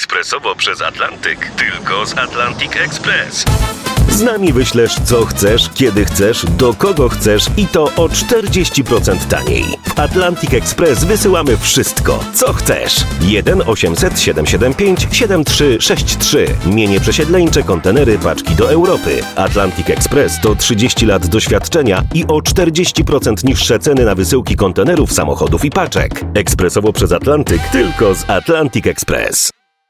ekspresowo przez Atlantyk. Tylko z Atlantic Express. Z nami wyślesz co chcesz, kiedy chcesz, do kogo chcesz i to o 40% taniej. W Atlantic Express wysyłamy wszystko, co chcesz. 1 800 775 7363. Mienie przesiedleńcze, kontenery, paczki do Europy. Atlantic Express to 30 lat doświadczenia i o 40% niższe ceny na wysyłki kontenerów, samochodów i paczek. Ekspresowo przez Atlantyk, tylko z Atlantic Express.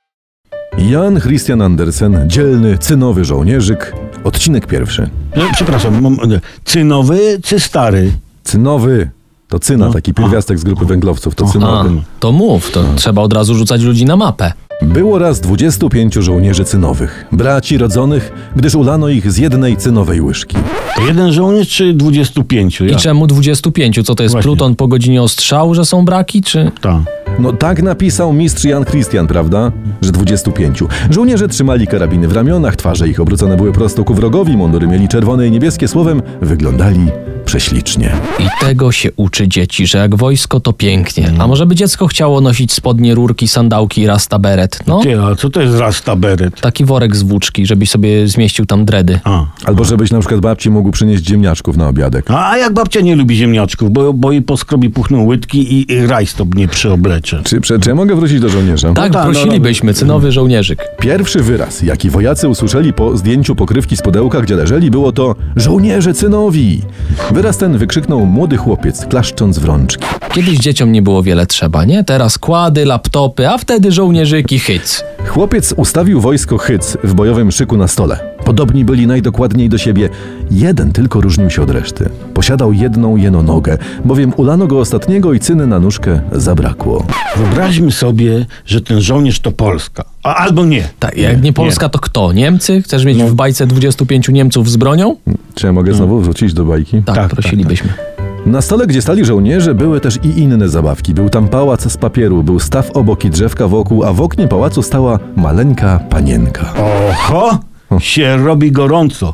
Jan Christian Andersen, dzielny, cynowy żołnierzyk. Odcinek pierwszy. Przepraszam, cynowy czy stary? Cynowy. To cyna, taki pierwiastek z grupy węglowców. To cynowy. To mów, to trzeba od razu rzucać ludzi na mapę. Było raz 25 żołnierzy cynowych, braci rodzonych, gdyż ulano ich z jednej cynowej łyżki. To jeden żołnierz czy 25? I czemu 25? Co to jest Właśnie. pluton po godzinie ostrzału, że są braki, czy... Tak. No tak napisał mistrz Jan Christian, prawda? Że 25. Żołnierze trzymali karabiny w ramionach, twarze ich obrócone były prosto ku wrogowi, mundury mieli czerwone i niebieskie, słowem wyglądali prześlicznie. I tego się uczy dzieci, że jak wojsko to pięknie. A może by dziecko chciało nosić spodnie, rurki, sandałki i rasta beret? No, Ty, a co to jest rasta beret? taki worek z włóczki, żebyś sobie zmieścił tam dredy. Albo żebyś na przykład babci mógł przynieść ziemniaczków na obiadek. A jak babcia nie lubi ziemniaczków, bo jej po skrobie puchną łydki i rajstop nie przyoblecze. Czy ja mogę wrócić do żołnierza? Tak, prosilibyśmy, cynowy żołnierzyk. Pierwszy wyraz, jaki wojacy usłyszeli po zdjęciu pokrywki z pudełka, gdzie leżeli, było to żołnierze cynowi. Wyraz ten wykrzyknął młody chłopiec, klaszcząc w rączki. Kiedyś dzieciom nie było wiele trzeba, nie? Teraz kłady, laptopy, a wtedy żołnierzyki hyc. Chłopiec ustawił wojsko hyc w bojowym szyku na stole. Podobni byli najdokładniej do siebie. Jeden tylko różnił się od reszty. Posiadał jedną jeno nogę, bowiem ulano go ostatniego i cyny na nóżkę zabrakło. Wyobraźmy sobie, że ten żołnierz to Polska. Albo nie. Tak, jak nie Polska, to kto? Niemcy? Chcesz mieć w bajce 25 Niemców z bronią? Czy ja mogę znowu wrócić do bajki? Tak, prosilibyśmy. Na stole, gdzie stali żołnierze, były też i inne zabawki. Był tam pałac z papieru, był staw obok i drzewka wokół, a w oknie pałacu stała maleńka panienka. Oho! Się robi gorąco.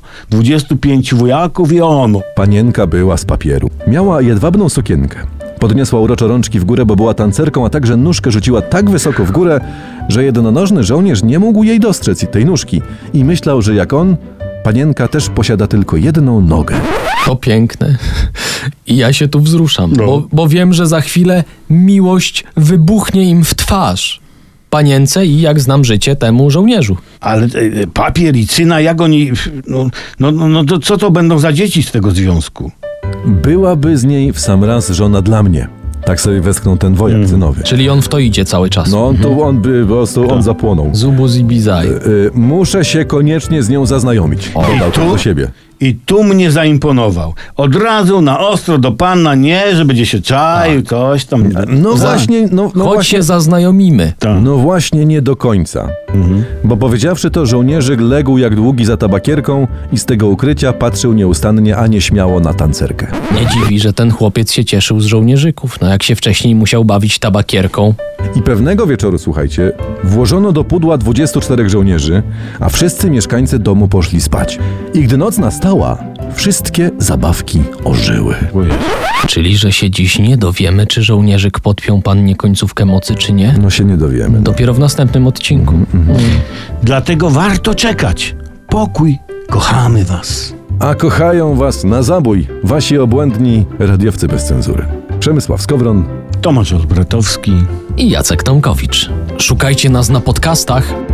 25 wojaków i ono. Panienka była z papieru. Miała jedwabną sukienkę. Podniosła uroczo rączki w górę, bo była tancerką, a także nóżkę rzuciła tak wysoko w górę, że jednonożny żołnierz nie mógł jej dostrzec tej nóżki i myślał, że jak on, panienka też posiada tylko jedną nogę. To piękne. I ja się tu wzruszam, bo wiem, że za chwilę miłość wybuchnie im w twarz. Panience i, jak znam życie, temu żołnierzu. Ale papier i cyna, jak oni... No to co to będą za dzieci z tego związku? Byłaby z niej w sam raz żona dla mnie. Tak sobie westchnął ten wojak cynowy. Czyli on w to idzie cały czas. No, on by po prostu on zapłonął. Zubuz i bizaj. Muszę się koniecznie z nią zaznajomić. Dodał to do siebie. I tu mnie zaimponował. Od razu na ostro do pana, nie, że będzie się czaił, coś tam. No właśnie, Choć się zaznajomimy. No właśnie nie do końca. Bo powiedziawszy to, żołnierzyk legł jak długi za tabakierką i z tego ukrycia patrzył nieustannie, a nie śmiało na tancerkę. Nie dziwi, że ten chłopiec się cieszył z żołnierzyków. No jak się wcześniej musiał bawić tabakierką. I pewnego wieczoru, słuchajcie, włożono do pudła 24 żołnierzy, a wszyscy mieszkańcy domu poszli spać. I gdy noc nastała, wszystkie zabawki ożyły. Czyli, że się dziś nie dowiemy, czy żołnierzyk podpiął pannie końcówkę mocy, czy nie? No się nie dowiemy. Dopiero w następnym odcinku. Dlatego warto czekać. Pokój, kochamy was. A kochają was na zabój wasi obłędni radiowcy bez cenzury. Przemysław Skowron, Tomasz Olbratowski I Jacek Tomkowicz. Szukajcie nas na podcastach.